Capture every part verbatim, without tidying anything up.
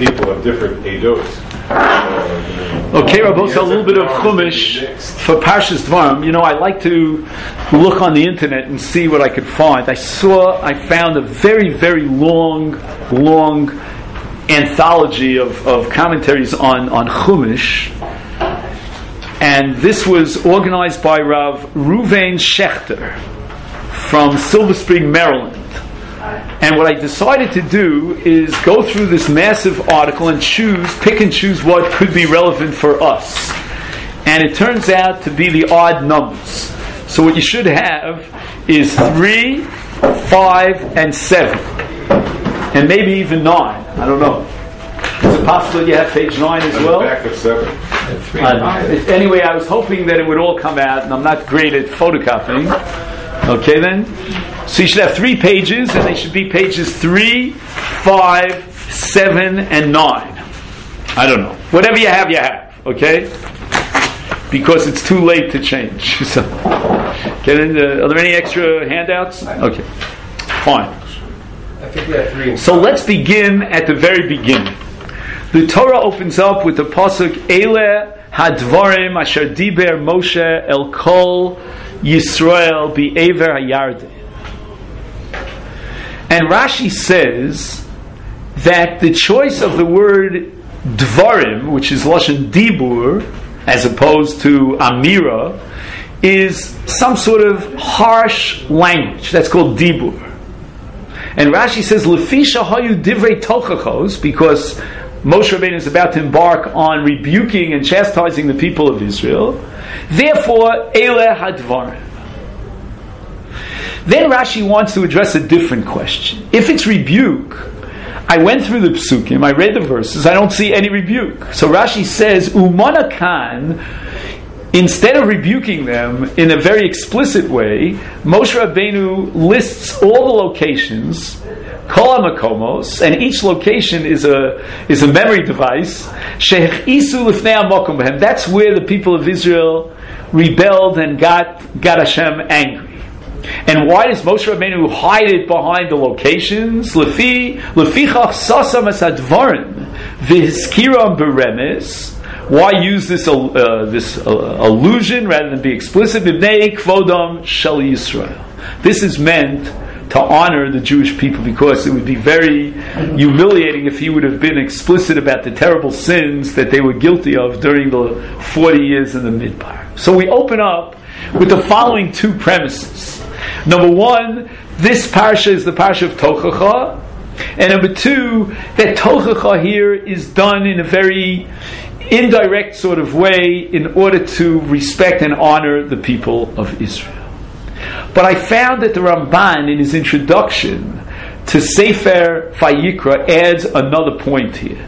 people of different edot. Okay, Rabos, a little bit of Chumash for Parshas Dvarim. You know, I like to look on the internet and see what I could find. I saw, I found a very, very long, long anthology of, of commentaries on, on Chumash. And this was organized by Rav Ruvain Schechter from Silver Spring, Maryland. And what I decided to do is go through this massive article and choose, pick and choose what could be relevant for us. And it turns out to be the odd numbers. So what you should have is three, five, and seven. And maybe even nine. I don't know. Is it possible you have page nine as well? Back of seven. Uh, anyway, I was hoping that it would all come out, and I'm not great at photocopying. Okay then? So you should have three pages, and they should be pages three, five, seven, and nine. I don't know. Whatever you have, you have. Okay? Because it's too late to change. So, okay, then, uh, are there any extra handouts? Okay. Fine. I think we have three. So let's begin at the very beginning. The Torah opens up with the pasuk Eile Hadvarim Asher Diber Moshe El Kol Yisrael Be'ever HaYarden. And Rashi says that the choice of the word Dvarim, which is Lashon Dibur, as opposed to Amira, is some sort of harsh language. That's called Dibur. And Rashi says Lefisha Hayu Divrei Tochachos, because Moshe Rabbeinu is about to embark on rebuking and chastising the people of Israel. Therefore, Eile Hadvarim. Then Rashi wants to address a different question. If it's rebuke, I went through the psukim, I read the verses, I don't see any rebuke. So Rashi says, Umana Kan, instead of rebuking them in a very explicit way, Moshe Rabbeinu lists all the locations, Kol HaMakomos, and each location is a is a memory device. Shechisu Lifnei HaMakom Behem. That's where the people of Israel rebelled and got got Hashem angry. And why does Moshe Rabbeinu hide it behind the locations? Lefi lefichach sasam es hadvarim v'hiskiram beremes. Why use this uh, this uh, allusion rather than be explicit? B'nei kvodam shel Yisrael. This is meant to honor the Jewish people, because it would be very humiliating if he would have been explicit about the terrible sins that they were guilty of during the forty years in the Midbar. So we open up with the following two premises. Number one, this parsha is the parsha of Tochacha, and number two, that Tochacha here is done in a very indirect sort of way in order to respect and honor the people of Israel. But I found that the Ramban, in his introduction to Sefer Vayikra, adds another point here.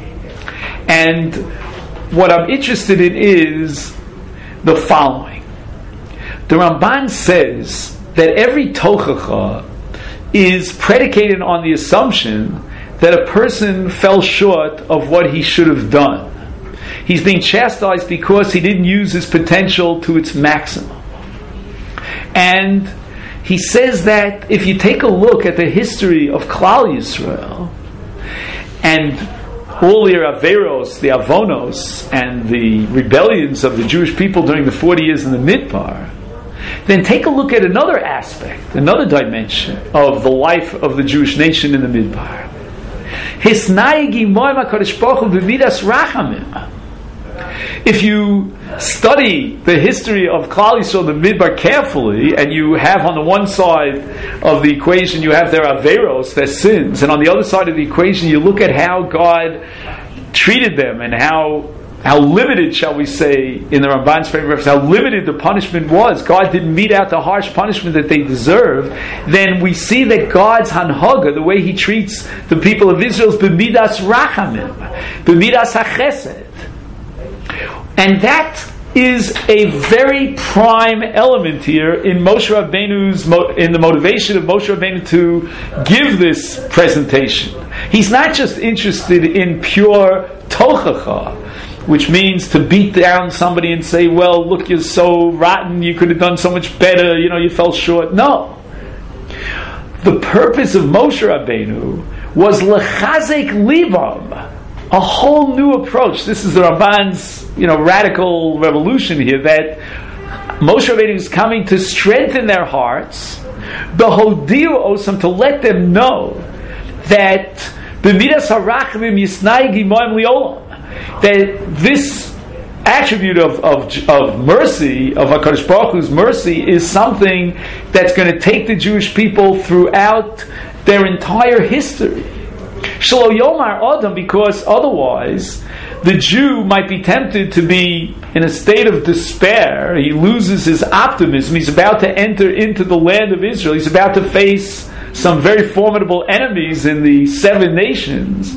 And what I'm interested in is the following. The Ramban says that every Tochacha is predicated on the assumption that a person fell short of what he should have done. He's being chastised because he didn't use his potential to its maximum. And he says that if you take a look at the history of Klal Yisrael and all the Averos, the Avonos, and the rebellions of the Jewish people during the forty years in the Midbar, then take a look at another aspect, another dimension of the life of the Jewish nation in the Midbar. If you study the history of Klal Yisrael, the Midbar, carefully, and you have on the one side of the equation, you have their Averos, their sins, and on the other side of the equation, you look at how God treated them and how how limited, shall we say, in the Ramban's framework, how limited the punishment was. God didn't mete out the harsh punishment that they deserved. Then we see that God's hanhaga, the way He treats the people of Israel, is b'midas rachamim, b'midas hachesed. And that is a very prime element here in Moshe Rabbeinu's in the motivation of Moshe Rabbeinu to give this presentation. He's not just interested in pure tochacha, which means to beat down somebody and say, well, look, you're so rotten, you could have done so much better, you know, you fell short. No. The purpose of Moshe Rabbeinu was lechazek livam, a whole new approach. This is the Ramban's, you know, radical revolution here, that Moshe Rabbeinu is coming to strengthen their hearts, B'hodiu osam, to let them know that b'midas harachmim yisnai gimoim liolam, that this attribute of, of, of mercy, of HaKadosh Baruch Hu's mercy, is something that's going to take the Jewish people throughout their entire history. Shelo Yomar Adam, because otherwise the Jew might be tempted to be in a state of despair. He loses his optimism. He's about to enter into the land of Israel. He's about to face some very formidable enemies in the seven nations.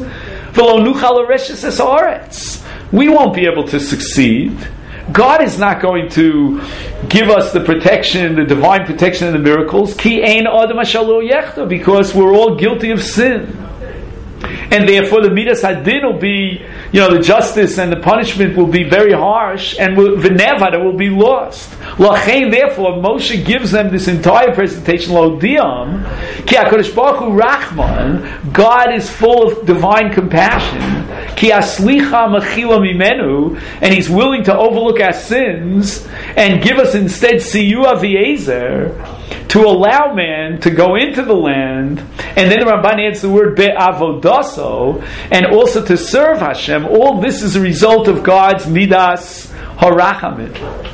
We won't be able to succeed. God is not going to give us the protection, the divine protection and the miracles. Ki ein adam asher lo yechta, because we're all guilty of sin. And therefore the midas hadin will be, you know, the justice and the punishment will be very harsh, and the nevada will be lost. Lachein, therefore, Moshe gives them this entire presentation, lo diam, ki HaKadosh Baruch Hu Rachman, God is full of divine compassion, ki aslicha mechila mimenu, and He's willing to overlook our sins, and give us instead siyua v'ezer, to allow man to go into the land, and then the Ramban adds the word be'avodaso, and also to serve Hashem. All this is a result of God's midas harachamim.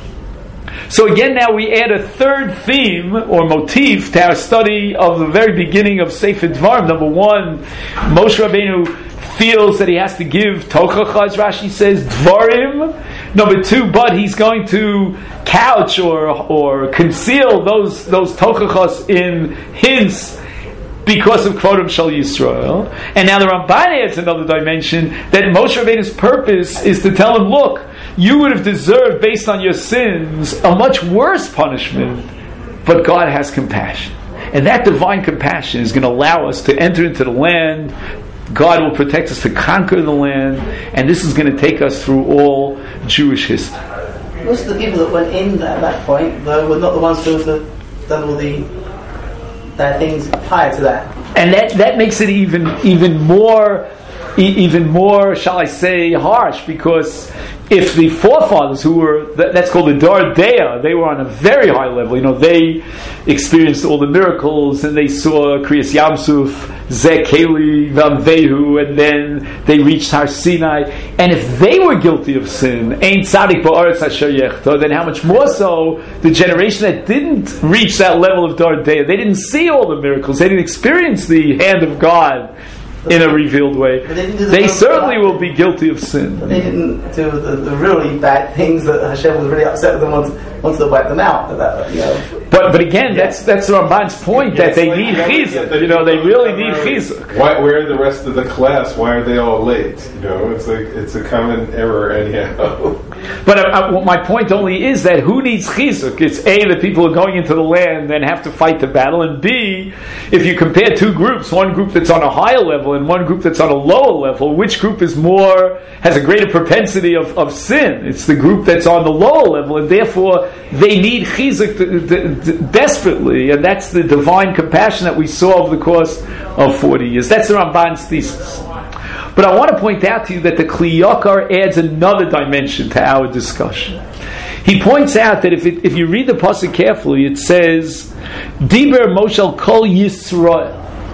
So again, now we add a third theme or motif to our study of the very beginning of Sefer Dvarim. Number one, Moshe Rabbeinu feels that he has to give tochacha, as Rashi says, dvarim. Number two, but he's going to couch or or conceal those those tochachas in hints because of Kvodam Shel Yisrael. And now the Ramban adds another dimension, that Moshe Rabbeinu's purpose is to tell him, look, you would have deserved, based on your sins, a much worse punishment, but God has compassion. And that divine compassion is going to allow us to enter into the land. God will protect us to conquer the land, and this is going to take us through all Jewish history. Most of the people that went in at that point, though, were not the ones who have done all the their things prior to that. And that, that makes it even even more, even more, shall I say, harsh, because if the forefathers who were, that, that's called the Dor Dea, they were on a very high level, you know, they experienced all the miracles, and they saw Kriyas Yamsuf, Zeh Keli, Vamvehu, and then they reached Har Sinai, and if they were guilty of sin, Ein Tzadik Ba'aretz Asher Yechta, then how much more so the generation that didn't reach that level of Dor Dea, they didn't see all the miracles, they didn't experience the hand of God in a revealed way. They, they certainly will be guilty of sin. But they didn't do the, the really bad things that Hashem was really upset with them once, once they wiped them out. That, you know. But but again, yeah. that's that's Ramban's point, yeah, that they need chizuk. You know, they really need chizuk. Why? Where are the rest of the class? Why are they all late? You know, it's like it's a common error anyhow. But uh, uh, my point only is that who needs chizuk? It's A, the people who are going into the land and have to fight the battle, and B, if you compare two groups, one group that's on a higher level and one group that's on a lower level, which group is more, has a greater propensity of, of sin? It's the group that's on the lower level, and therefore they need chizuk d- d- d- desperately, and that's the divine compassion that we saw over the course of forty years. That's the Ramban's thesis. But I want to point out to you that the Kli Yakar adds another dimension to our discussion. He points out that if it, if you read the pasuk carefully, it says, Diber Moshe Kol Yisrael.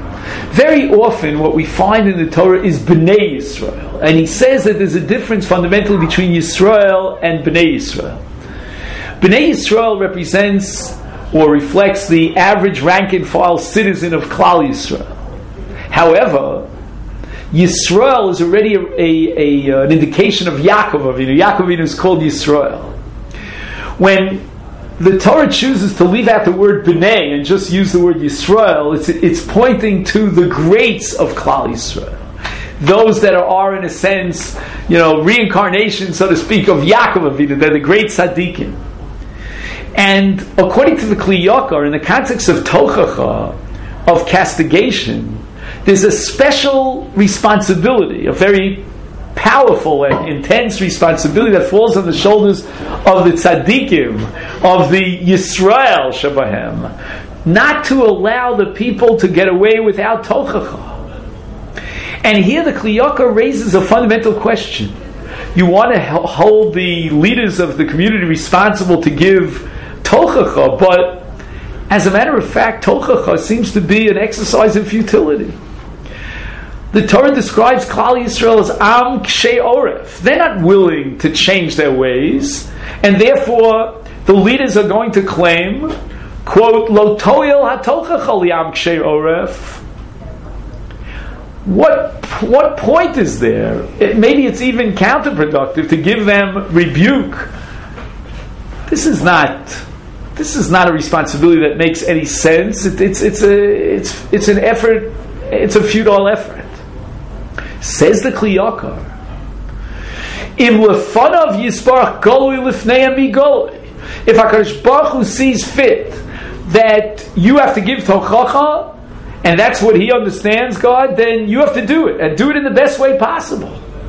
Very often what we find in the Torah is Bnei Yisrael. And he says that there's a difference fundamentally between Yisrael and Bnei Yisrael. Bnei Yisrael represents or reflects the average rank and file citizen of Klal Yisrael. However, Yisrael is already a, a, a, an indication of Yaakov Avinu. Yaakov Avinu is called Yisrael. When the Torah chooses to leave out the word B'nai and just use the word Yisrael, it's, it's pointing to the greats of Klal Yisrael. Those that are, are, in a sense, you know, reincarnation, so to speak, of Yaakov Avinu. They're the great tzaddikim. And according to the Kli Yakar, in the context of Tochacha, of castigation, there's a special responsibility, a very powerful and intense responsibility that falls on the shoulders of the tzaddikim, of the Yisrael Shabahem, not to allow the people to get away without tochacha. And here the Kli Yakar raises a fundamental question. You want to hold the leaders of the community responsible to give tochacha, but as a matter of fact, tochacha seems to be an exercise in futility. The Torah describes Klal Yisrael as Am Kshei Oref. They're not willing to change their ways, and therefore the leaders are going to claim, quote, Lo toil hatochacha li'am kshei oref. What what point is there? It, maybe it's even counterproductive to give them rebuke. This is not this is not a responsibility that makes any sense. It, it's it's a it's it's an effort. It's a futile effort. Says the Kli Yakar. Im lefanav yisbarach golui lifnei amigolui. If HaKadosh Baruch Hu sees fit that you have to give tochacha, and that's what He understands, God, then you have to do it, and do it in the best way possible.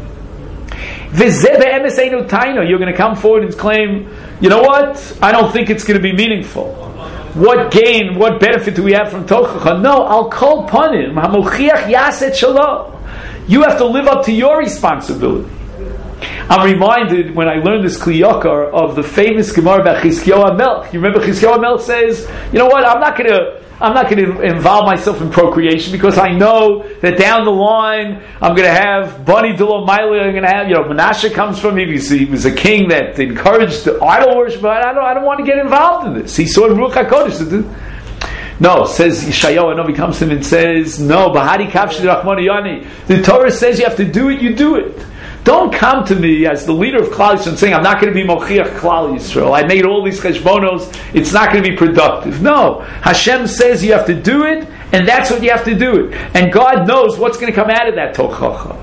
You're going to come forward and claim, you know what? I don't think it's going to be meaningful. What gain, what benefit do we have from tochacha? No, I'll call panim. Hamochiach yaset shalom. You have to live up to your responsibility. I'm reminded when I learned this Kli Yakar of the famous Gemara about Chizkiyahu HaMelech. You remember Chizkiyahu HaMelech says, you know what? I'm not going to. I'm not going to involve myself in procreation because I know that down the line I'm going to have Bani Dilo Maila. I'm going to have, you know, Menashe comes from him. He was a king that encouraged the idol worship. But I don't. I don't want to get involved in this. He saw in Ruach HaKodesh. No, says Yeshayahu, and he comes to him and says, no, Bahari Kavshi Rachmana Yani. The Torah says you have to do it. You do it. Don't come to me as the leader of Klal Yisrael saying, I'm not going to be Mochiach Klal Yisrael. I made all these cheshbonos. It's not going to be productive. No. Hashem says you have to do it, and that's what you have to do it. And God knows what's going to come out of that tochacha.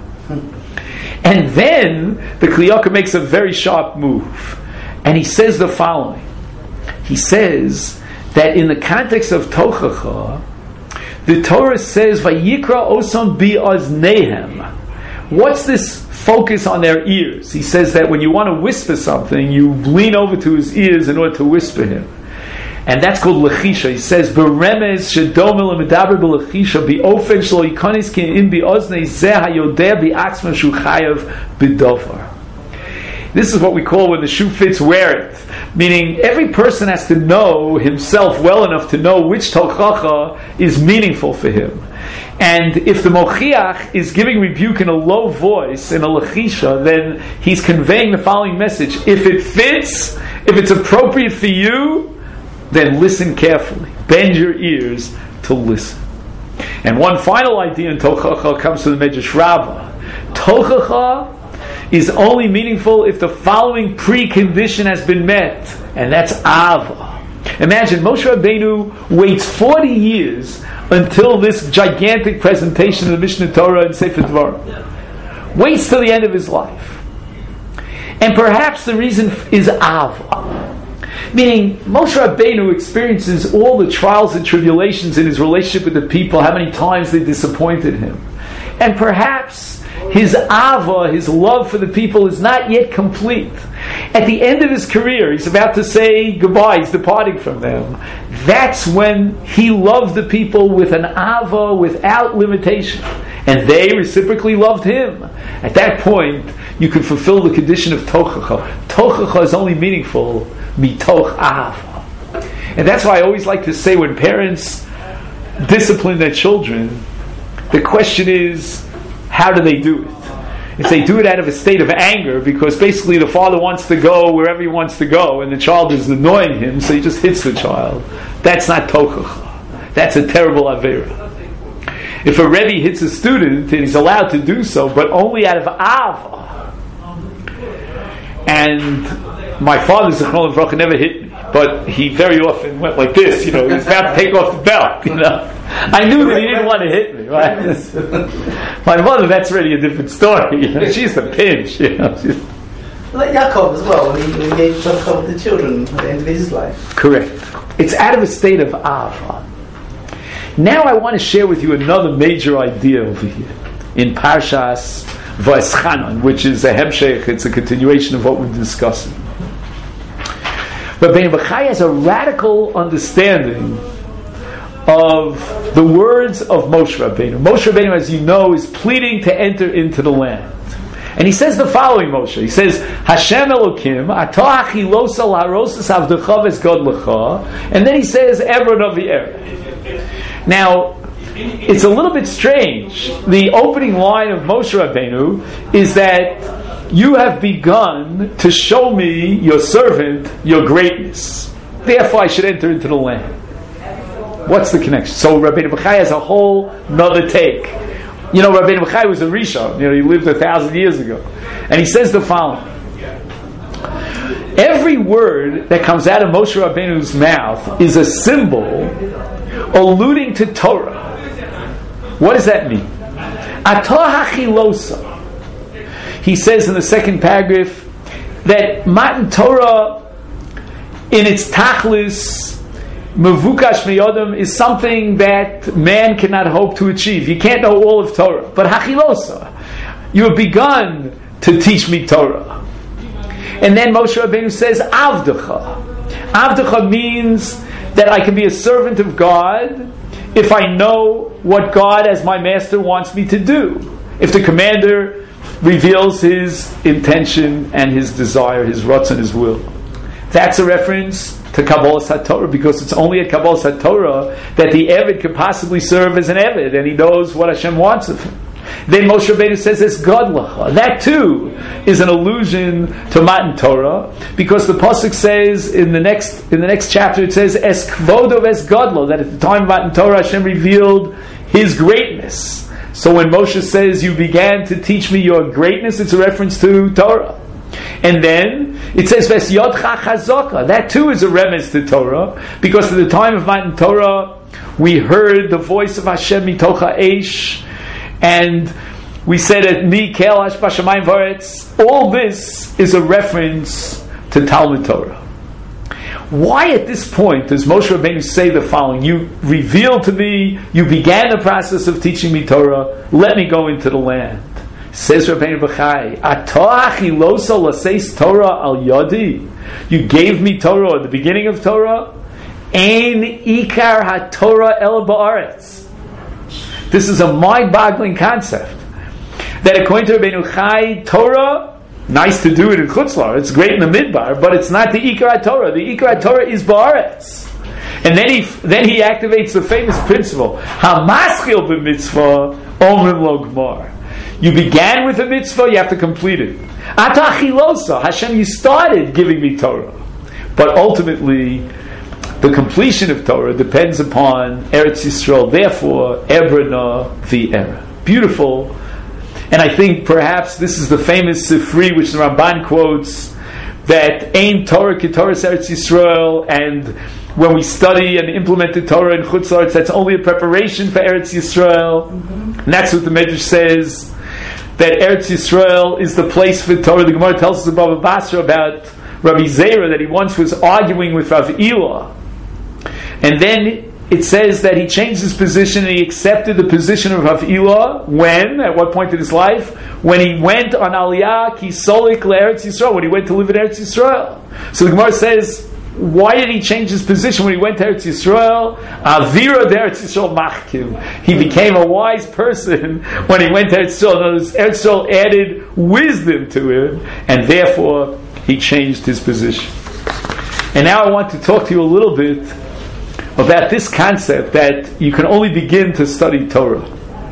And then the Kli Yakar makes a very sharp move. And he says the following. He says that in the context of tochacha, the Torah says, Vayikra osam bi'oznehem. What's this focus on their ears? He says that when you want to whisper something, you lean over to his ears in order to whisper him. And that's called lechisha. He says, Beremez shedomel medaber belechisha biofen shlo yikanis ki im bioznei zeh hayodeh biatzma shu chayav bidovar. This is what we call when the shoe fits, wear it. Meaning, every person has to know himself well enough to know which tochacha is meaningful for him. And if the mochiach is giving rebuke in a low voice, in a lechisha, then he's conveying the following message. If it fits, if it's appropriate for you, then listen carefully. Bend your ears to listen. And one final idea in tochacha comes from the Medrash Rabbah. Tochacha is only meaningful if the following precondition has been met, and that's ava. Imagine Moshe Rabbeinu waits forty years until this gigantic presentation of the Mishnah Torah and Sefer Dvarim. Waits till the end of his life. And perhaps the reason is ava. Meaning, Moshe Rabbeinu experiences all the trials and tribulations in his relationship with the people, how many times they disappointed him. And perhaps his ava, his love for the people, is not yet complete. At the end of his career, he's about to say goodbye, he's departing from them. That's when he loved the people with an ava without limitation. And they reciprocally loved him. At that point, you can fulfill the condition of tochacha. Tochacha is only meaningful mitoch ava. And that's why I always like to say when parents discipline their children, the question is, how do they do it? If they do it out of a state of anger, because basically the father wants to go wherever he wants to go, and the child is annoying him, so he just hits the child, that's not tochacha. That's a terrible avera. If a Rebbe hits a student, and he's allowed to do so, but only out of ava. And my father, Zechron Levracha, never hit me, but he very often went like this, you know, he was about to take off the belt, you know. I knew that he didn't want to hit me, right? My mother, that's really a different story, you know. She's a pinch, you know. She's... Like Yaakov as well, when he, when he gave Yaakov the children at the end of his life. Correct. It's out of a state of ava. Now I want to share with you another major idea over here in Parshas Va'eschanan, which is a hemshech, it's a continuation of what we're discussing. But Ben Bachai has a radical understanding of the words of Moshe Rabbeinu. Moshe Rabbeinu, as you know, is pleading to enter into the land. And he says the following, Moshe. He says, Hashem Elokim, atah achilosa l'harosas avdecha v'esgodlecha. And then he says, Eber Navi Erev. Now, it's a little bit strange. The opening line of Moshe Rabbeinu is that you have begun to show me, your servant, your greatness. Therefore I should enter into the land. What's the connection? So Rabbeinu Bachai has a whole nother take. You know, Rabbeinu Bachai was a Rishon. You know, he lived a thousand years ago. And he says the following. Every word that comes out of Moshe Rabbeinu's mouth is a symbol alluding to Torah. What does that mean? Atah hachilosa. He says in the second paragraph that Matan Torah, in its tachlis, mevukash meyodam, is something that man cannot hope to achieve. You can't know all of Torah. But hachilosa, you have begun to teach me Torah. And then Moshe Rabbeinu says, Avdecha. Avdecha means that I can be a servant of God if I know what God as my master wants me to do. If the commander reveals his intention and his desire, his ruts and his will. That's a reference to Kabbalah HaTorah, because it's only at Kabbalah HaTorah that the Eved could possibly serve as an Eved, and he knows what Hashem wants of him. Then Moshe Rabbeinu says, "Es Godlacha." That too is an allusion to Matan Torah, because the pasuk says in the next in the next chapter, it says, "Es Kvodo Es Godlo," that at the time of Matan Torah, Hashem revealed His greatness. So when Moshe says, "You began to teach me your greatness," it's a reference to Torah. And then it says, "Ves Yodcha Chazaka." That too is a reference to Torah, because at the time of Matan Torah, we heard the voice of Hashem mitocha eish. And we said that Mi Kel Hash Bashamayim Varetz. All this is a reference to Talmud Torah. Why at this point does Moshe Rabbeinu say the following? You revealed to me, you began the process of teaching me Torah, let me go into the land. Says Rabbeinu Bachai, Atah achilosa laseis Torah al yadi. You gave me Torah at the beginning of Torah. Ein ikar ha-Torah el ba'aretz. This is a mind-boggling concept. That according to Rabbeinu Chai, Torah, nice to do it in Chutz La'aretz, it's great in the Midbar, but it's not the Ikar Torah. The Ikar Torah is Ba'aretz. And then he then he activates the famous principle, HaMaschil b'mitzvah, Omrim lo gmar. You began with a mitzvah, you have to complete it. Atah achilosa, Hashem, you started giving me Torah. But ultimately, the completion of Torah depends upon Eretz Yisrael. Therefore, Ebrana v'era. Beautiful. And I think perhaps this is the famous Sifri which the Ramban quotes, that Ein Torah ki Torah Eretz Yisrael, and when we study and implement the Torah in Chutz La'aretz, that's only a preparation for Eretz Yisrael. Mm-hmm. And that's what the Medrash says, that Eretz Yisrael is the place for Torah. The Gemara tells us in Bava Basra about Rabbi Zera, that he once was arguing with Rav Ilah. And then it says that he changed his position and he accepted the position of Rav Ilah. When? At what point in his life? When he went on Aliyah ki solik le'Eretz Yisrael, when he went to live in Eretz Yisrael. So the Gemara says, why did he change his position when he went to Eretz Yisrael? Avira d'Eretz Yisrael machkim. He became a wise person when he went to Eretz Yisrael. In other words, Eretz Yisrael added wisdom to him, and therefore he changed his position. And now I want to talk to you a little bit about this concept that you can only begin to study Torah.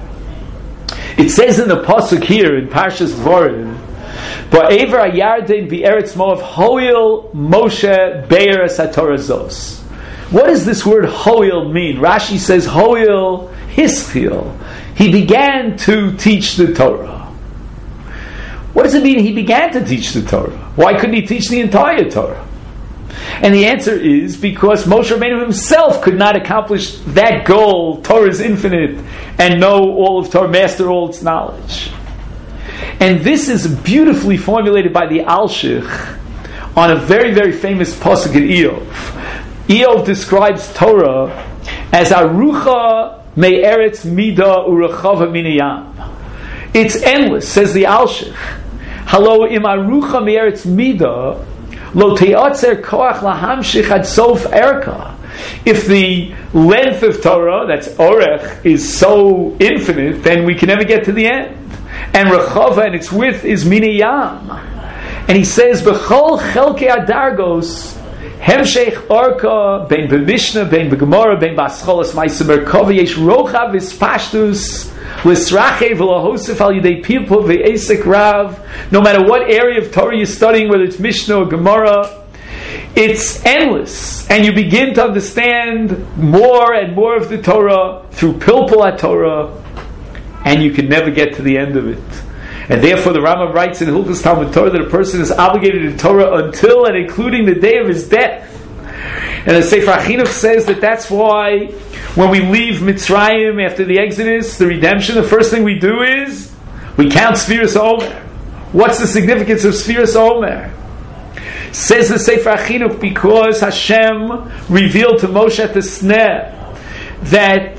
It says in the pasuk here in Parshas Dvarim, "Ba'ever hayarden bi'eretz Moav hoil Moshe be'er satorah zos." What does this word hoil mean? Rashi says hoil hischil. He began to teach the Torah. What does it mean he began to teach the Torah? Why couldn't he teach the entire Torah? And the answer is because Moshe Rabbeinu himself could not accomplish that goal, Torah is infinite, and know all of Torah, master all its knowledge. And this is beautifully formulated by the Alshich on a very, very famous pasuk in Eov. Eov describes Torah as Arucha me'eretz mida urechava minayam. It's endless, says the Alshich. Halo im Arucha me'eretz mida lo te'atzer koach lahamshich ad sof erka. If the length of Torah, that's Orech, is so infinite, then we can never get to the end. And Rechava and its width is Miniyam. And he says, B'chol chelkei adargos, Hemshech orka, ben b'mishnah, ben b'gemara, ben b'ascholas, ma'aseh merkava, yesh rocha v'spashtus, l'srache v'lahosef al yidei pilpo v'esek rav. No matter what area of Torah you're studying, whether it's Mishnah or Gemara, it's endless, and you begin to understand more and more of the Torah through Pilpul HaTorah, and you can never get to the end of it. And therefore the Rambam writes in Hilchos Talmud Torah that a person is obligated to Torah until and including the day of his death. And the Sefer HaChinuch says that that's why when we leave Mitzrayim after the Exodus, the redemption, the first thing we do is we count Sfiras Omer. What's the significance of Sfiras Omer? Says the Sefer HaChinuch, because Hashem revealed to Moshe at the Sneh that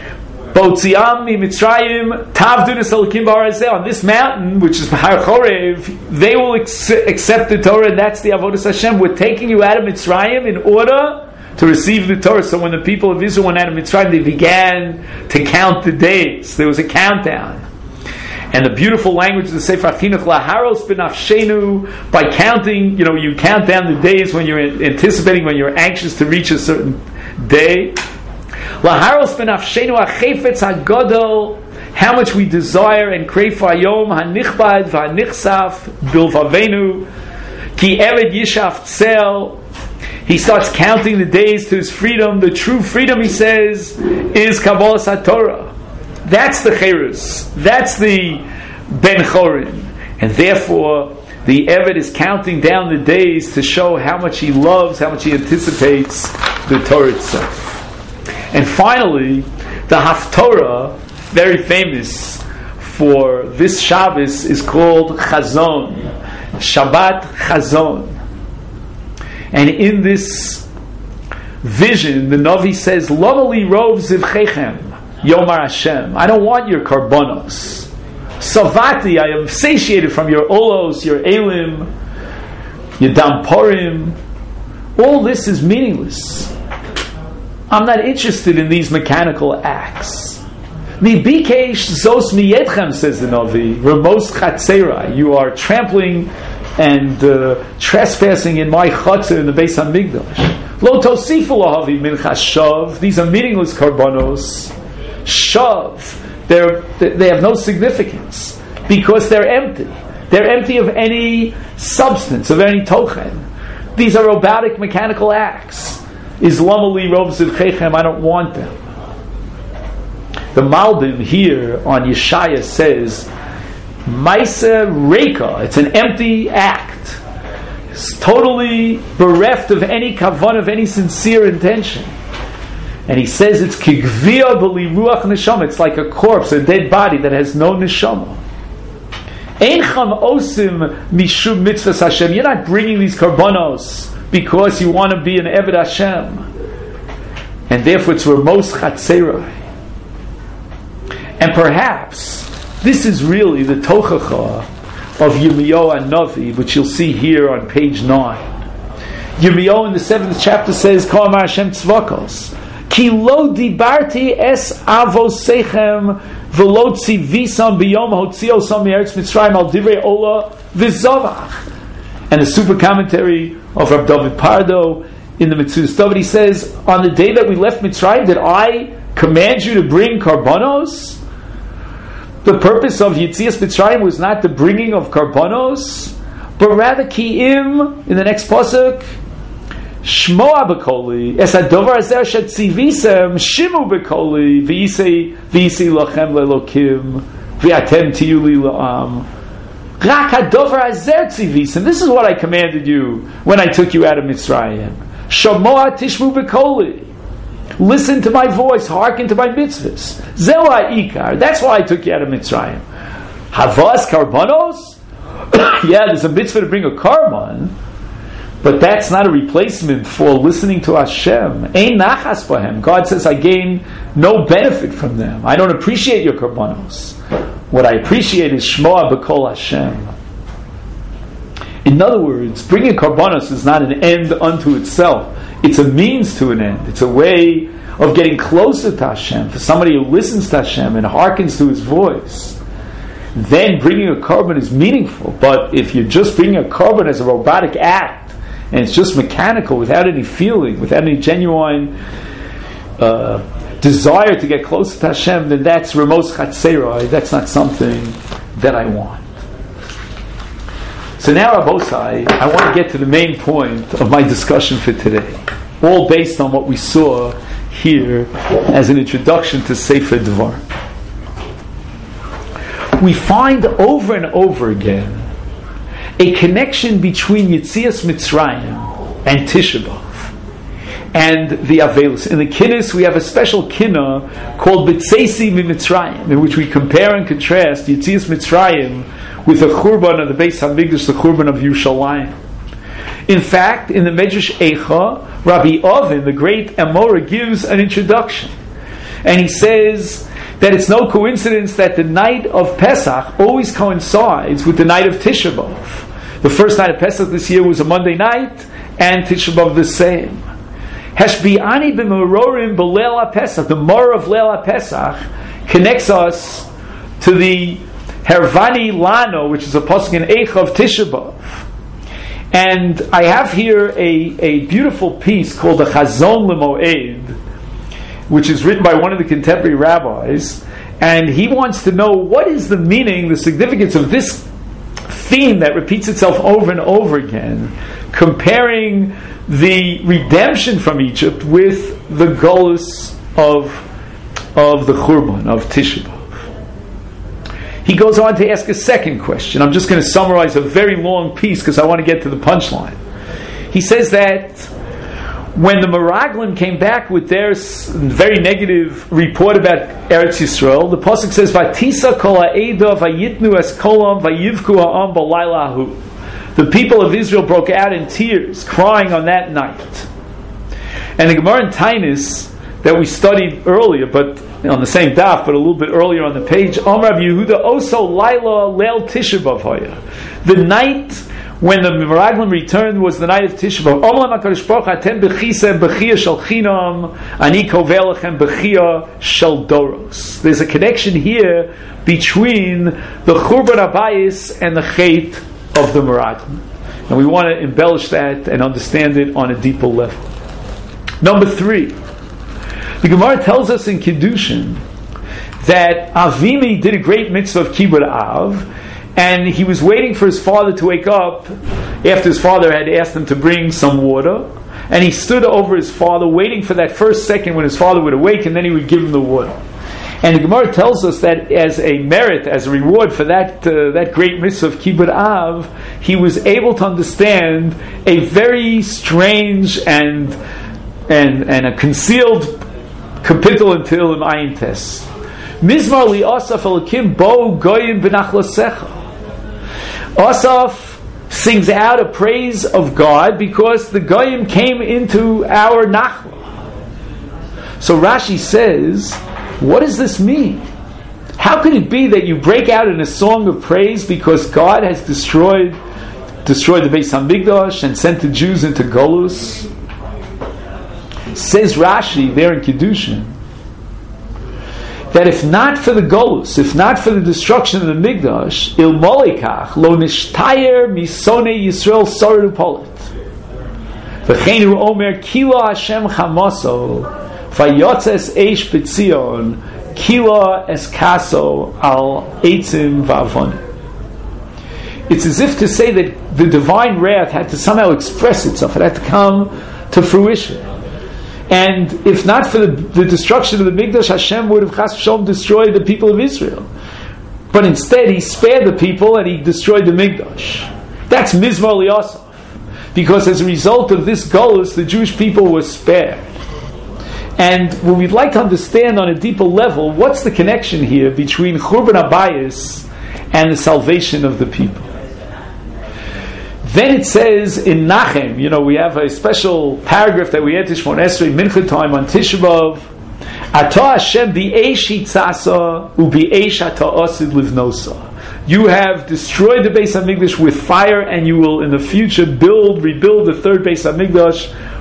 Botziam Mitzrayim Tavdunas Elokim B'Harazeh, on this mountain, which is Har Chorev, they will ex- accept the Torah, and that's the Avodas Hashem. We're taking you out of Mitzrayim in order to receive the Torah. So when the people of Israel went out of Mitzrayim, they began to count the days. There was a countdown. And the beautiful language of the Sefer HaChinuch, Laharos b'nafshenu, by counting, you know, you count down the days when you're anticipating, when you're anxious to reach a certain day. Laharos b'nafshenu ha'chefetz ha'godol, how much we desire and crave for Hayom ha'nichbad v'ha'nichsaf bilvavenu, ki eved yishaf tzel. He starts counting the days to his freedom. The true freedom, he says, is Kabbalas HaTorah. That's the Cherus. That's the Ben Chorin. And therefore, the Eved is counting down the days to show how much he loves, how much he anticipates the Torah itself. And finally, the Haftorah, very famous for this Shabbos, is called Chazon. Shabbat Chazon. And in this vision, the Navi says, Lovely Rov Zivchechem, Yomar Hashem, I don't want your karbonos. Savati, I am satiated from your olos, your elim, your damporim. All this is meaningless. I'm not interested in these mechanical acts. Mi bikesh zos miyetchem, says the Navi, Ramos chatzera, you are trampling and uh, trespassing in my chutzah in the Beis HaMikdash. Lo tosifu lahavi minchas shav, these are meaningless karbonos. Shav, they're, they have no significance because they're empty. They're empty of any substance, of any tochen. These are robotic, mechanical acts. Islam ali rov zivchechem, I don't want them. The Malbim here on Yeshaya says, Maisa Reika, it's an empty act. It's totally bereft of any kavan, of any sincere intention. And he says it's kigvia b'li ruach neshama. It's like a corpse, a dead body that has no neshama. Eincham osim mishum mitzvahs Hashem. You're not bringing these karbonos because you want to be an Eved Hashem. And therefore it's Ramos Chatzerah. And perhaps this is really the tochacha of Yirmiyahu Navi, which you'll see here on page nine. Yirmiyahu in the seventh chapter says, Kol Amar Hashem Tzvakos, Ki lo dibarti es avosechem v'lo tzivisam b'yom hotziosam me'eretz Mitzrayim al divrei ola v'zovach. And the super commentary of Rav David Pardo in the Metzudas David, he says, on the day that we left Mitzrayim, did I command you to bring karbonos? The purpose of Yitzias Mitzrayim was not the bringing of karbonos, but rather ki'im, in the next pasuk, Shmoa b'koli, es hadovar azer shetzivisem, shimu b'koli, v'yisei v'yisei lachem le'lokim, v'yatem tiyu li la'am. Rak hadovar azer tzivisem, this is what I commanded you when I took you out of Mitzrayim. Shmoa tishmu b'koli. Listen to my voice, hearken to my mitzvahs. Zewa ikar. That's why I took you out of Mitzrayim. Havas karbonos? Yeah, there's a mitzvah to bring a carbon, but that's not a replacement for listening to Hashem. Ein nachas bahem. God says, I gain no benefit from them. I don't appreciate your karbonos. What I appreciate is shmoa b'kol Hashem. In other words, bringing karbonos is not an end unto itself. It's a means to an end. It's a way of getting closer to Hashem. For somebody who listens to Hashem and hearkens to His voice, then bringing a korban is meaningful. But if you're just bringing a korban as a robotic act, and it's just mechanical, without any feeling, without any genuine uh, desire to get closer to Hashem, then that's Ramos Chatzeroi. That's not something that I want. So now, Rabosai, I want to get to the main point of my discussion for today, all based on what we saw here as an introduction to Sefer Devarim. We find over and over again a connection between Yetzias Mitzrayim and Tisha B'Av and the Avelus. In the Kinnis, we have a special Kinnah called B'Tzeisi Mitzrayim, in which we compare and contrast Yetzias Mitzrayim with the Churban of the Beis HaMikdash, the Churban of Yerushalayim. In fact, in the Medrash Eicha, Rabbi Ovin, the great Amora, gives an introduction. And he says that it's no coincidence that the night of Pesach always coincides with the night of Tisha B'Av. The first night of Pesach this year was a Monday night, and Tisha B'Av the same. Heshbi'ani b'merorim b'leil HaPesach. The Morah of Leil HaPesach connects us to the Hervani Lano, which is a pasuk in Eicha of Tisha B'Av. And I have here a, a beautiful piece called the Chazon L'Moed, which is written by one of the contemporary rabbis, and he wants to know what is the meaning, the significance of this theme that repeats itself over and over again, comparing the redemption from Egypt with the Golus of, of the Churban, of Tisha B'Av. He goes on to ask a second question. I'm just going to summarize a very long piece because I want to get to the punchline. He says that when the Meraglim came back with their very negative report about Eretz Yisrael, the pasuk says, "Vatisa kol ha'eda vayitnu es kolam vayivku ha'am b'layla hu." The people of Israel broke out in tears, crying on that night. And the Gemara in Tainis that we studied earlier, but on the same daf, but a little bit earlier on the page, Amar Rabbi Yehuda also Laila Leil Tisha B'Av Hoya. The night when the Meraglim returned was the night of Tisha B'Av. Olam HaKadosh Baruch Hu atem b'chisem b'chia shel chinam ani kovel lechem b'chia shel doros. There's a connection here between the Churban Abayis and the Chet of the Meraglim. And we want to embellish that and understand it on a deeper level. Number three, the Gemara tells us in Kiddushin that Avimi did a great mitzvah of Kibbud Av, and he was waiting for his father to wake up after his father had asked him to bring some water, and he stood over his father waiting for that first second when his father would awake, and then he would give him the water. And the Gemara tells us that as a merit, as a reward for that uh, that great mitzvah of Kibbud Av, he was able to understand a very strange and and and a concealed kapitel until in Ayin Tes. Mizmar li Asaf Elokim bo goyim b'nachlasecha. Asaf sings out a praise of God because the goyim came into our nachla. So Rashi says, what does this mean? How could it be that you break out in a song of praise because God has destroyed destroyed the Beis HaMikdash and sent the Jews into Golus? Says Rashi there in Kiddushin that if not for the Golus, if not for the destruction of the Mikdash, il molikach lo nishtayer misone Yisrael soredu polit. V'cheinu omer kila Hashem chamaso vayotzes eish b'tzion kila eskaso al eitzim v'avonim. It's as if to say that the divine wrath had to somehow express itself. It had to come to fruition. And if not for the, the destruction of the Mikdash, Hashem would have chas v'shalom destroyed the people of Israel. But instead, He spared the people and He destroyed the Mikdash. That's Mizmar li Asaf. Because as a result of this Golus, the Jewish people were spared. And what we'd like to understand on a deeper level, what's the connection here between Churban Abayis and the salvation of the people? Then it says in Nachem, you know, we have a special paragraph that we had to Shmon Esrei Mincha time on Tisha B'Av. Ata Hashem bi'eish hitzasa u'bi'eish ata osid livnosa. You have destroyed the Beis HaMikdash with fire, and you will in the future build, rebuild the third Beis HaMikdash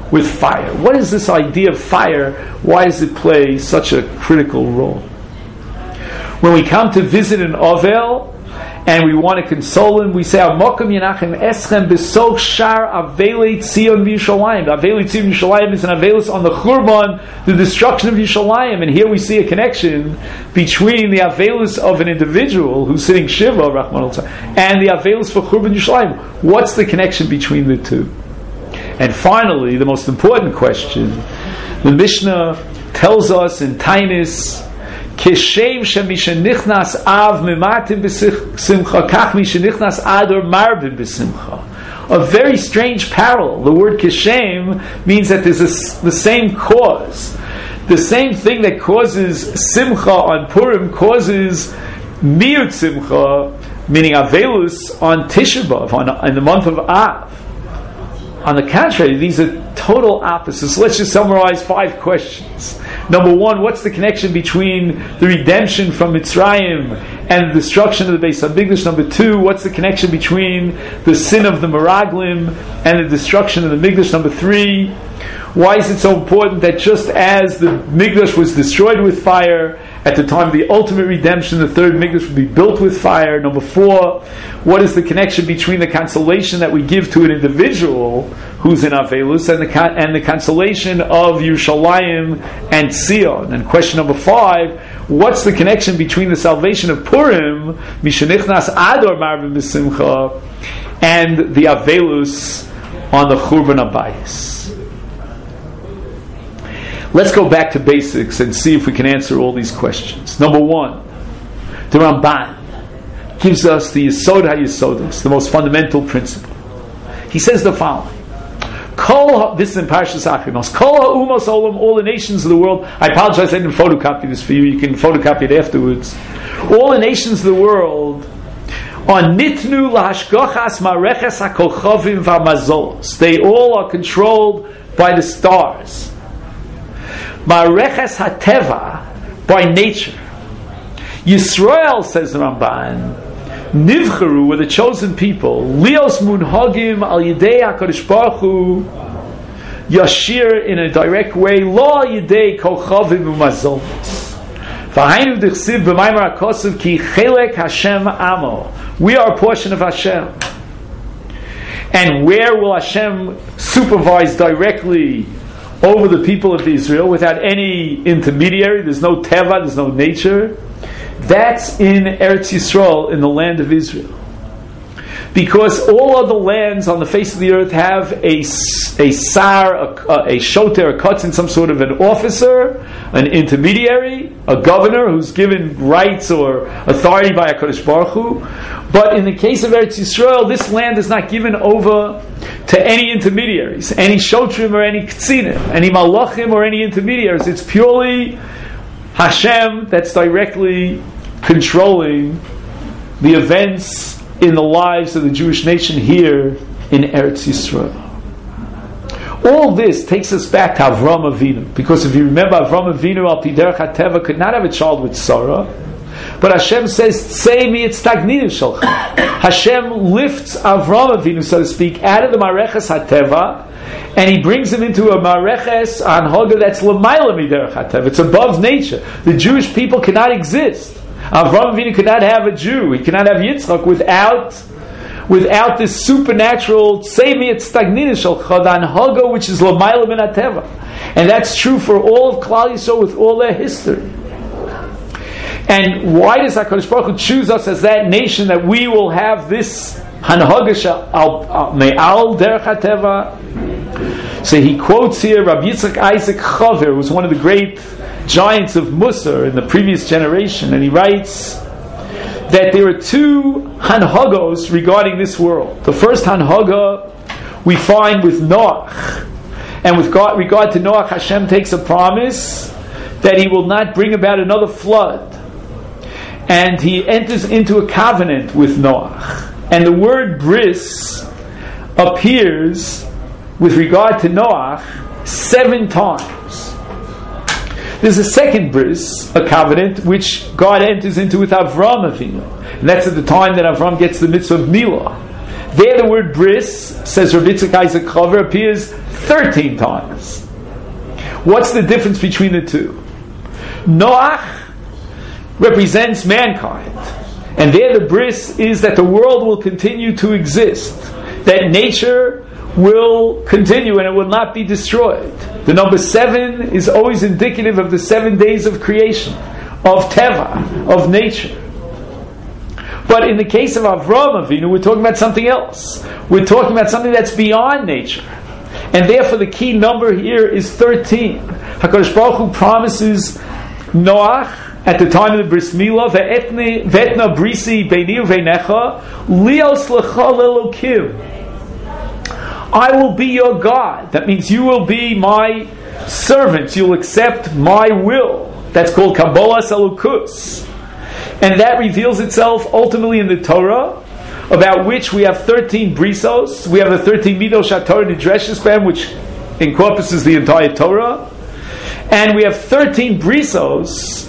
with fire. What is this idea of fire? Why does it play such a critical role? When we come to visit an Ovel and we want to console him, we say, "Amokum Yenachem Eschem B'Soch Shar Avelei Tzion V'Yushalayim." Avelei Tzion V'Yushalayim is an Avelus on the Churban, the destruction of Yushalayim. And here we see a connection between the Avelus of an individual who's sitting Shiva, Rahman al and the Avelus for Churban Yushalayim. What's the connection between the two? And finally, the most important question, the Mishnah tells us in Tainis, Kishem shemishenichnas av mimatim b'simcha kach mishenichnas ador marbim b'simcha. A very strange parallel. The word kishem means that there's a, the same cause. The same thing that causes simcha on Purim causes miut simcha, meaning avelus, on Tisha B'Av, on in the month of Av. On the contrary, these are total opposites. So let's just summarize five questions. Number one, what's the connection between the redemption from Mitzrayim and the destruction of the Beis HaMikdash? Number two, what's the connection between the sin of the Meraglim and the destruction of the Mikdash? Number three, why is it so important that just as the Mikdash was destroyed with fire, at the time of the ultimate redemption, the third Mikdash would be built with fire? Number four, what is the connection between the consolation that we give to an individual who's in Avelus and the con- and the consolation of Yerushalayim and Tzion? And question number five, what's the connection between the salvation of Purim, Mishenichnas Ador Marbim B'Simcha, and the Avelus on the Churban Abayis? Let's go back to basics and see if we can answer all these questions. Number one, the Ramban gives us the Yesod HaYesodos, the most fundamental principle. He says the following: Kol, this is in Parshas Achrimos, Kol ha'umos olam, all the nations of the world. I apologize, I didn't photocopy this for you. You can photocopy it afterwards. All the nations of the world are nitnu lahashgochas mareches hakochavim v'amazolos. They all are controlled by the stars. Mareches hateva, by nature. Yisrael, says the Ramban, Nivcharu were the chosen people. Lios munhagim al yidei HaKadosh Baruch Hu yashir, in a direct way. Lo al yidei kochavim u'mazolos. V'hainu d'chsiv b'maimar HaKosav ki chelek Hashem amo. We are a portion of Hashem. And where will Hashem supervise directly over the people of Israel without any intermediary? There's no teva, there's no nature. That's in Eretz Yisrael, in the land of Israel. Because all other lands on the face of the earth have a, a sar, a, a shoter, a katzin, some sort of an officer, an intermediary, a governor who's given rights or authority by HaKadosh Baruch Hu. But in the case of Eretz Yisrael, this land is not given over to any intermediaries, any shotrim or any ktzinim, any malachim or any intermediaries. It's purely Hashem that's directly controlling the events in the lives of the Jewish nation here in Eretz Yisrael. All this takes us back to Avram Avinu, because if you remember, Avram Avinu al pi derech hateva could not have a child with Sarah, but Hashem says, "Tzei mi etstagninim shalcha." Hashem lifts Avram Avinu, so to speak, out of the mareches hateva, and He brings him into a mareches anhaga that's l'mayla miderech hateva. It's above nature. The Jewish people cannot exist. Avram Avinu could not have a Jew. He cannot have Yitzchak without without this supernatural tzei stagnin shalcha, the anhaga which is l'mayla min hateva, and that's true for all of Klal Yisrael with all their history. And why does HaKadosh Baruch Hu choose us as that nation that we will have this hanhaga al me'al derech hateva? So he quotes here Rabbi Yitzchak Isaac Chaver, who was one of the great giants of Musar in the previous generation, and he writes that there are two hanhagos regarding this world. The first hanhaga we find with Noach, and with God, regard to Noach, Hashem takes a promise that He will not bring about another flood, and He enters into a covenant with Noach, and the word bris appears with regard to Noach seven times. There's a second bris, a covenant, which God enters into with Avram Avinu. And that's at the time that Avram gets the mitzvah of Milah. There the word bris, says Rabbi Yitzchak Isaac Chaver, appears thirteen times. What's the difference between the two? Noach represents mankind, and there the bris is that the world will continue to exist, that nature will continue and it will not be destroyed. The number seven is always indicative of the seven days of creation, of teva, of nature. But in the case of Avraham Avinu, we're talking about something else. We're talking about something that's beyond nature. And therefore the key number here is thirteen. HaKadosh Baruch Hu promises Noach at the time of the Bris Milah, Ve'etna brisi beini u'veinecha lios lecha lelokim. I will be your God. That means you will be my servants. You'll accept my will. That's called Kabbalas Elokus. And that reveals itself ultimately in the Torah, about which we have thirteen brisos. We have the thirteen midos HaTorah Nidreshes B'hem, which encompasses the entire Torah. And we have thirteen brisos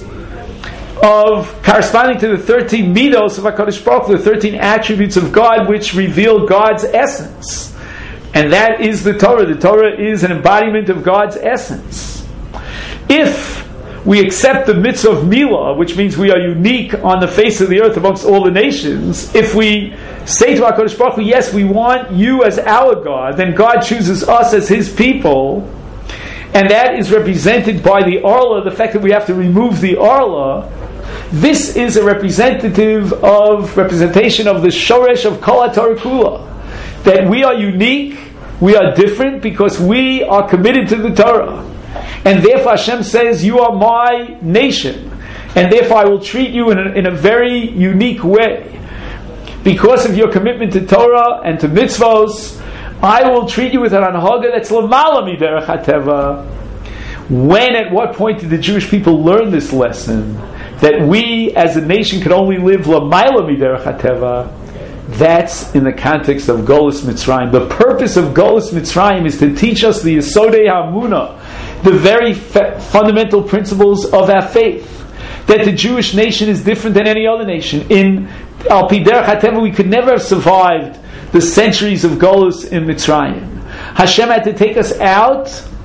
of corresponding to the thirteen midos of HaKadosh Baruch Hu, the thirteen attributes of God which reveal God's essence. And that is the Torah. The Torah is an embodiment of God's essence. If we accept the mitzvah of Milah, which means we are unique on the face of the earth amongst all the nations, if we say to HaKadosh Baruch Hu, yes, we want you as our God, then God chooses us as His people, and that is represented by the Arla, the fact that we have to remove the Arla. This is a representative of, representation of the Shoresh of Kol HaTorah Kula, that we are unique, we are different, because we are committed to the Torah. And therefore Hashem says, you are my nation, and therefore I will treat you in a, in a very unique way. Because of your commitment to Torah and to mitzvos, I will treat you with an anhaga that's l'mala miderech hateva. When, at what point did the Jewish people learn this lesson? That we as a nation can only live l'mayla miderech hateva. That's in the context of Golus Mitzrayim. The purpose of Golus Mitzrayim is to teach us the Yesodei HaEmunah, the very fa- fundamental principles of our faith. That the Jewish nation is different than any other nation. In Al Pi Derech HaTeva, we could never have survived the centuries of Golus in Mitzrayim. Hashem had to take us out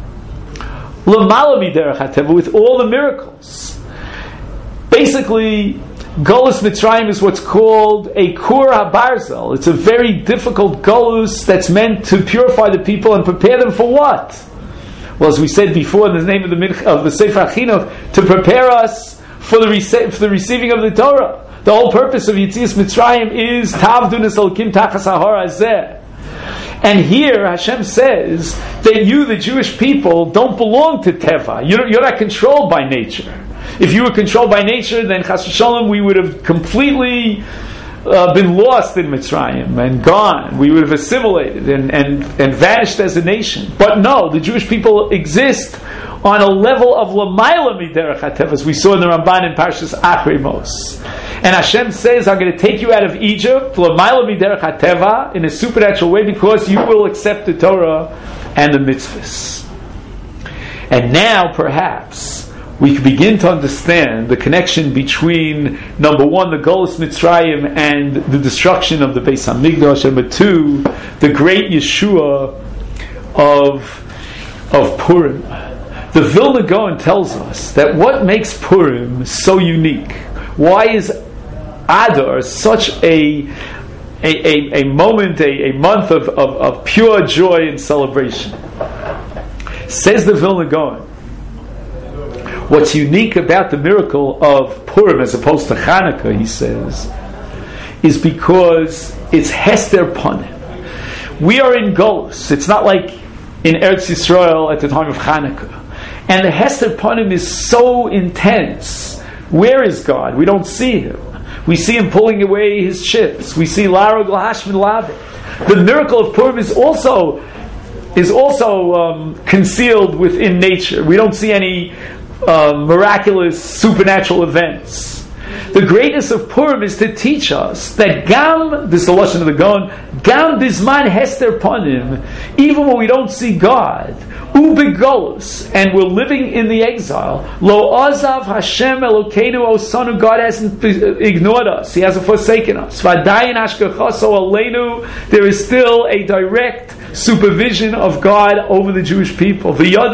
L'mala Miderech HaTeva with all the miracles. Basically, Golus Mitzrayim is what's called a Kur HaBarzel. It's a very difficult Golus that's meant to purify the people and prepare them for what? Well, as we said before, in the name of the Minch, of the Sefer HaChinuch, to prepare us for the, rece- for the receiving of the Torah. The whole purpose of Yetzias Mitzrayim is Tavdunas Elokim Tachas Hahar Hazeh. And here Hashem says that you, the Jewish people, don't belong to Teva. You're, you're not controlled by nature. If you were controlled by nature, then Chas v'Shalom, we would have completely uh, been lost in Mitzrayim and gone. We would have assimilated and, and, and vanished as a nation. But no, the Jewish people exist on a level of L'mayla Miderech HaTeva, as we saw in the Ramban in Parshas Achrei Mos. And Hashem says, I'm going to take you out of Egypt, L'mayla Miderech HaTeva, in a supernatural way, because you will accept the Torah and the mitzvahs. And now, perhaps, we can begin to understand the connection between, number one, the Golus Mitzrayim and the destruction of the Beis HaMikdash, and number two, the great Yeshua of, of Purim. The Vilna Gaon tells us that what makes Purim so unique, why is Adar such a a, a, a moment, a, a month of, of, of pure joy and celebration? Says the Vilna Gaon, what's unique about the miracle of Purim as opposed to Chanukah, he says, is because it's Hester Panim. We are in Golus. It's not like in Eretz Yisrael at the time of Chanukah. And the Hester Panim is so intense. Where is God? We don't see Him. We see Him pulling away His chips. We see Lara Glahashmin Lavet. The miracle of Purim is also is also um, concealed within nature. We don't see any uh, miraculous supernatural events. The greatness of Purim is to teach us that Gam, this is the lesson of the Gaon, Gam Bizman Hester Panim, even when we don't see God, Ubegolus, and we're living in the exile, Lo Azav Hashem Elokeinu Osanu, God hasn't ignored us, He hasn't forsaken us. Vadayin Ashkechaso Aleinu, there is still a direct supervision of God over the Jewish people.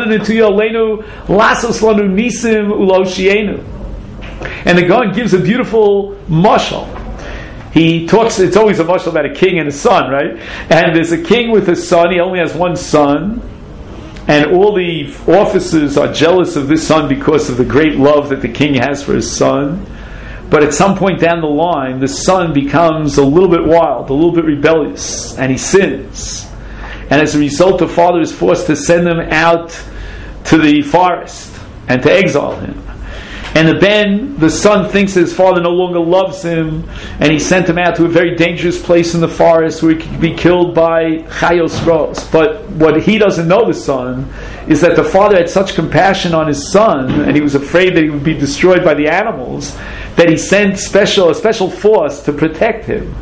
And the God gives a beautiful mashal. He talks, it's always a mashal about a king and a son, right? And there's a king with a son, he only has one son, and all the officers are jealous of this son because of the great love that the king has for his son. But at some point down the line, the son becomes a little bit wild, a little bit rebellious, and he sins. And as a result, the father is forced to send him out to the forest and to exile him. And the Ben, the son, thinks his father no longer loves him, and he sent him out to a very dangerous place in the forest where he could be killed by Chayos Ros. But what he doesn't know, the son, is that the father had such compassion on his son, and he was afraid that he would be destroyed by the animals, that he sent special a special force to protect him.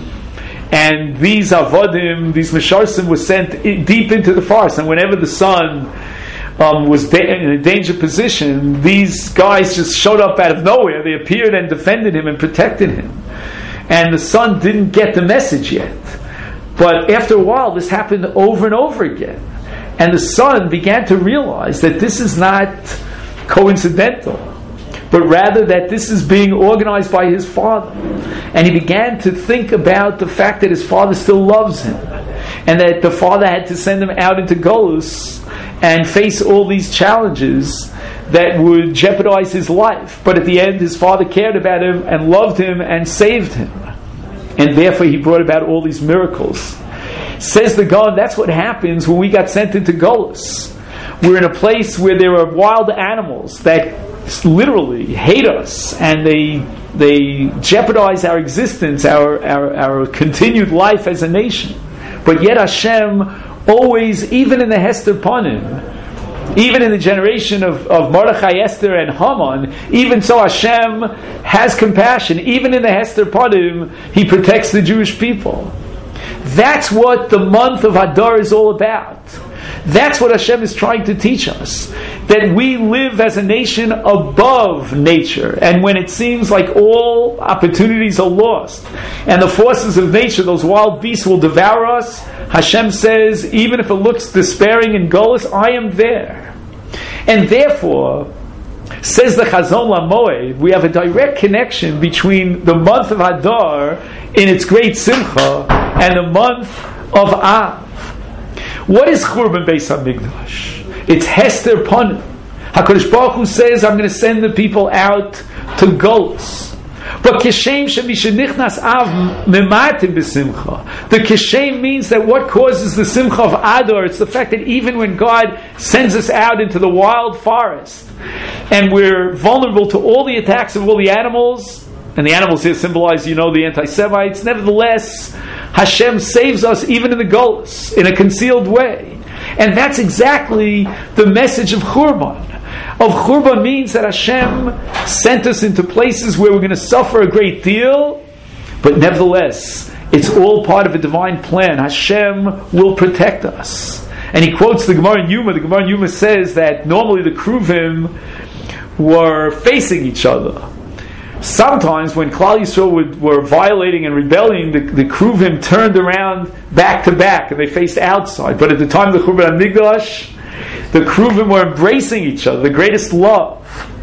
And these avodim, these mesharsim, were sent in, deep into the forest, and whenever the son Um, was da- in a danger position, these guys just showed up out of nowhere. They appeared and defended him and protected him. And the son didn't get the message yet. But after a while, this happened over and over again. And the son began to realize that this is not coincidental, but rather that this is being organized by his father. And he began to think about the fact that his father still loves him, and that the father had to send him out into Golus and face all these challenges that would jeopardize his life. But at the end, his father cared about him and loved him and saved him. And therefore he brought about all these miracles. Says the God, that's what happens when we got sent into Golus. We're in a place where there are wild animals that literally hate us, and they they jeopardize our existence, our, our, our continued life as a nation. But yet Hashem always, even in the Hester Panim, even in the generation of, of Mordechai, Esther, and Haman, even so Hashem has compassion. Even in the Hester Panim, He protects the Jewish people. That's what the month of Adar is all about. That's what Hashem is trying to teach us. That we live as a nation above nature. And when it seems like all opportunities are lost, and the forces of nature, those wild beasts, will devour us, Hashem says, even if it looks despairing in Golus, I am there. And therefore, says the Chazon Lamoed, we have a direct connection between the month of Adar in its great Simcha and the month of Av. What is Churban Beis HaMikdash? It's Hester Panim. HaKadosh Baruch Hu says, I'm going to send the people out to Golus. But Kishem Shemishenichnas Av Mematim B'Simcha. The Kishem means that what causes the Simcha of Adar, it's the fact that even when God sends us out into the wild forest, and we're vulnerable to all the attacks of all the animals, and the animals here symbolize, you know, the anti-Semites, nevertheless, Hashem saves us even in the Golus, in a concealed way. And that's exactly the message of Churban. Of Churban means that Hashem sent us into places where we're going to suffer a great deal, but nevertheless, it's all part of a divine plan. Hashem will protect us. And he quotes the Gemara in Yuma. The Gemara in Yuma says that normally the Kruvim were facing each other. Sometimes when Klal Yisrael would, were violating and rebelling, the, the Kruvim turned around back to back and they faced outside. But at the time of the Churban HaMikdash, the Kruvim were embracing each other, the greatest love.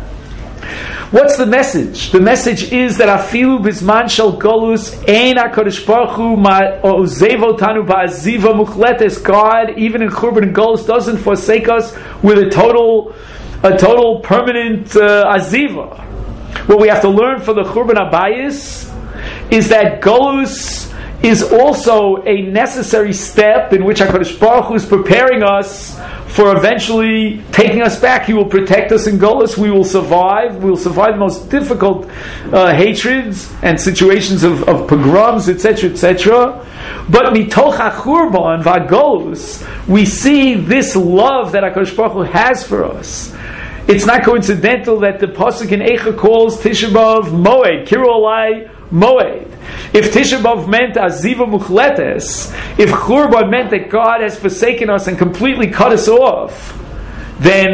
What's the message? The message is that afilu bizman shel golus ein HaKadosh Baruch Hu ma'ozev otanu ba'aziva muchletes. God, even in Churban and Golus, doesn't forsake us with a total, a total permanent uh, aziva. What we have to learn for the Churban Abayis is that Golus is also a necessary step in which HaKadosh Baruch Hu is preparing us for eventually taking us back. He will protect us in Golus. We will survive. We will survive the most difficult uh, hatreds and situations of, of pogroms, et cetera, et cetera. But mitoch HaChurban v'Golus, we see this love that HaKadosh Baruch Hu has for us. It's not coincidental that the pasuk in Eicha calls Tisha B'Av Moed, Kiru Olai Moed. If Tisha B'Av meant Aziva Muchletes, if Churban meant that God has forsaken us and completely cut us off, then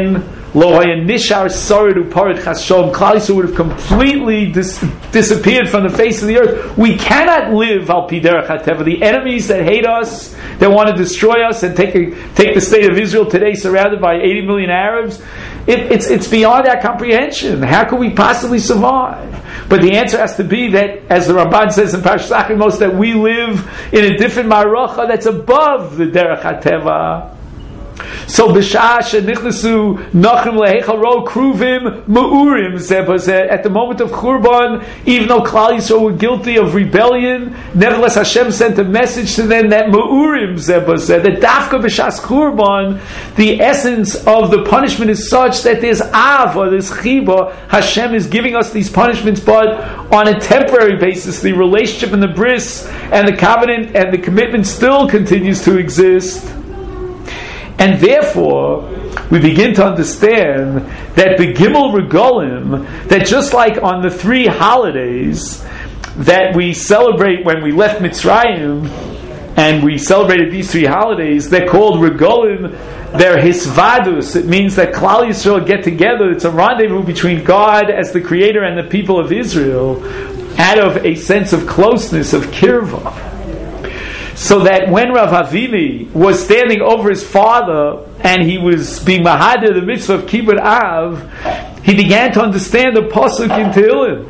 Lo haya nishar sarid uparit chashom. Klal Yisrael would have completely dis- disappeared from the face of the earth. We cannot live al pi derech hateva. The enemies that hate us, that want to destroy us and take a, take the state of Israel today, surrounded by eighty million Arabs, it, it's it's beyond our comprehension. How could we possibly survive? But the answer has to be that, as the Ramban says in Parshas Achimos, that we live in a different maracha that's above the derech hateva. So b'shah shenichnasu nachem lehechal ro kruvim meurim zebazeh. At the moment of Churban, even though Klal Yisrael were guilty of rebellion, nevertheless Hashem sent a message to them that meurim zebazeh, that dafka b'shas Churban, the essence of the punishment is such that there's ava, there's chiba. Hashem is giving us these punishments, but on a temporary basis. The relationship and the bris and the covenant and the commitment still continues to exist. And therefore, we begin to understand that the Gimel Regalim, that just like on the three holidays that we celebrate when we left Mitzrayim, and we celebrated these three holidays, they're called Regalim, they're Hisvadus. It means that Klal Yisrael get together. It's a rendezvous between God as the creator and the people of Israel out of a sense of closeness, of kirva. So that when Rav Avini was standing over his father and he was being mahadir the mitzvah of Kibbud Av, he began to understand the pasuk in Tehillim.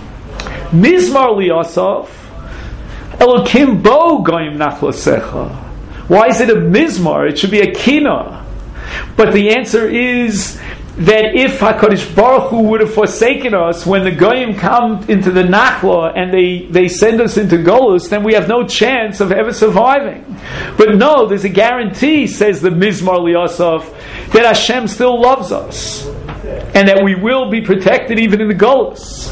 Mizmar li'asaf, Elokim bo goyim nachlasecha. Why is it a mizmar? It should be a kina. But the answer is that if HaKadosh Baruch Hu would have forsaken us when the Goyim come into the Nachla and they, they send us into Golus, then we have no chance of ever surviving. But no, there's a guarantee, says the Mizmar Liasaf, that Hashem still loves us and that we will be protected even in the Golus.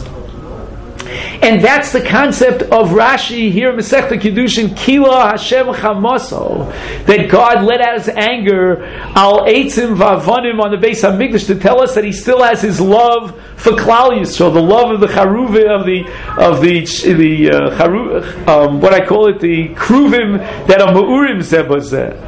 And that's the concept of Rashi here in Masechta Kiddushin, Kila Hashem Chamaso, that God let out His anger al Eitzim Vavonim on the Beis Hamikdash to tell us that He still has His love for Klal Yisrael, the love of the Charuve of the of the the uh, charu, um, what I call it, the Kruvim that are Meurim Zebazeh.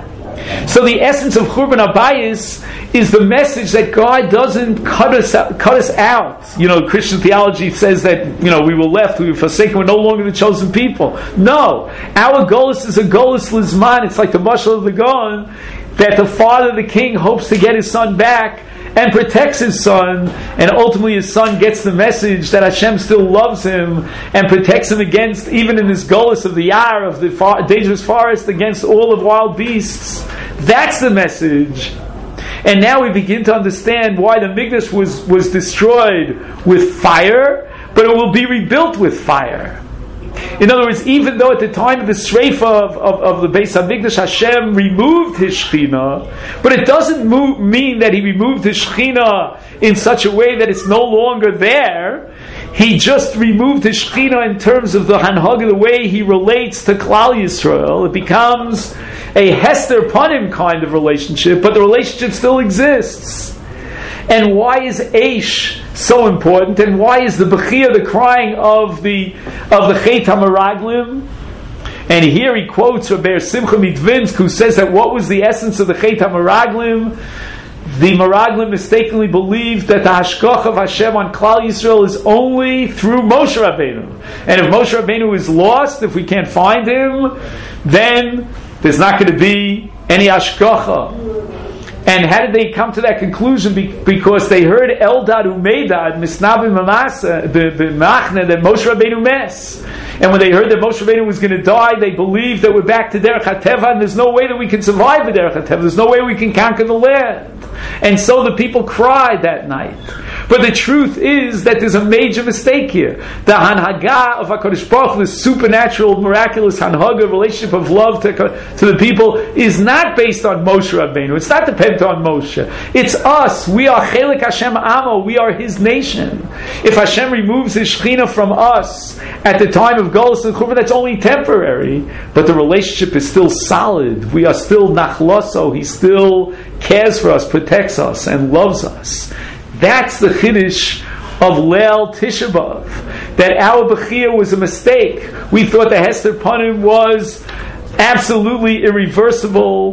So the essence of Churban Abayis is the message that God doesn't cut us out, cut us out. You know, Christian theology says that, you know, we were left, we were forsaken, we're no longer the chosen people. No, our golus is a golus lizman. It's like the mashal of the Gaon, that the father, the king, hopes to get his son back and protects his son, and ultimately his son gets the message that Hashem still loves him and protects him against, even in this golus of the Yar, of the far, dangerous forest, against all of wild beasts. That's the message. And now we begin to understand why the Mikdash was, was destroyed with fire, but it will be rebuilt with fire. In other words, even though at the time of the Sreifa of, of, of the Beis HaMikdash, Hashem removed His Shechina, but it doesn't move, mean that He removed His Shechina in such a way that it's no longer there. He just removed His Shechina in terms of the Hanhag, the way He relates to Klal Yisrael. It becomes a Hester Panim kind of relationship, but the relationship still exists. And why is Eish so important? And why is the Bechia, the crying of the of the Chet HaMeraglim? And here he quotes Rabbi Simcha Midvinsk, who says that what was the essence of the Chet HaMeraglim? The Meraglim mistakenly believed that the Hashkoch of Hashem on Klal Yisrael is only through Moshe Rabbeinu. And if Moshe Rabbeinu is lost, if we can't find him, then there's not going to be any Hashkocha. And how did they come to that conclusion? Be- because they heard Eldad Umeidad, Misnabi Mamasa, B'machne, that Moshe Rabbeinu mes. And when they heard that Moshe Rabbeinu was going to die, they believed that we're back to Derech HaTeva, and there's no way that we can survive with Derech HaTeva. There's no way we can conquer the land. And so the people cried that night. But the truth is that there's a major mistake here. The Hanhaga of HaKadosh Baruch Hu, the supernatural, miraculous Hanhaga, relationship of love to, to the people, is not based on Moshe Rabbeinu. It's not dependent on Moshe. It's us. We are Chelik Hashem Amo. We are His nation. If Hashem removes His Shechina from us at the time of Golus and Churban, that's only temporary. But the relationship is still solid. We are still Nachloso. He still cares for us, protects us, and loves us. That's the Chiddush of Leil Tisha B'Av. That our Bechia was a mistake. We thought the Hester Panim was absolutely irreversible,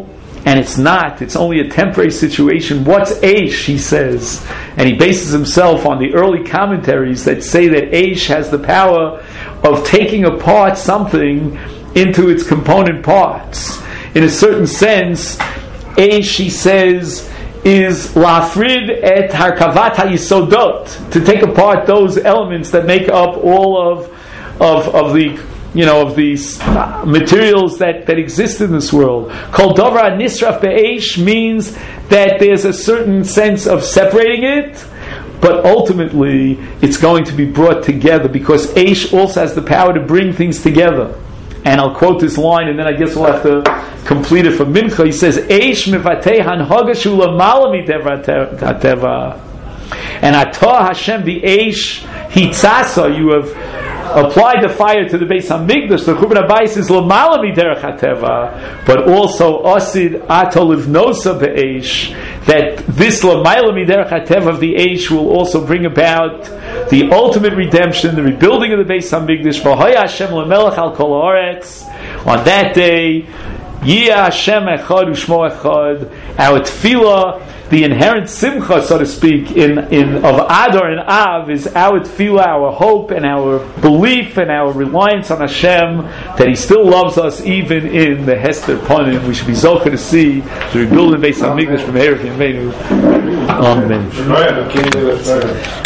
and it's not, it's only a temporary situation. What's Eish, he says, and he bases himself on the early commentaries that say that Eish has the power of taking apart something into its component parts. In a certain sense, Eish, he says, is lafrid et harkavat hayisodot, to take apart those elements that make up all of of of the you know of these materials that, that exist in this world. Kol davar nisraf be'eish means that there's a certain sense of separating it, but ultimately it's going to be brought together, because Eish also has the power to bring things together. And I'll quote this line, and then I guess we'll have to complete it from Mincha. He says, Eish mevatei hanhaga shu lamala miteva. And atah Hashem the Eish hitzasa, you have applied the fire to the Beis Hamikdash. The Churban Abayis is lamala miderech hateva, but also asid atol livnosa be'eish, that this lamala miderech hateva of the Eish will also bring about the ultimate redemption, the rebuilding of the Beis Hamikdash. V'hoya Hashem lemelech al kol haaretz. On that day, Yeh Hashem echad u'shmo echad. Our tefillah, the inherent simcha, so to speak, in, in of Adar and Av, is our tefillah, our hope and our belief and our reliance on Hashem, that He still loves us even in the Hester Panim. We should be zocher to see the rebuilding Beis Hamikdash from Erev Yameinu. Amen.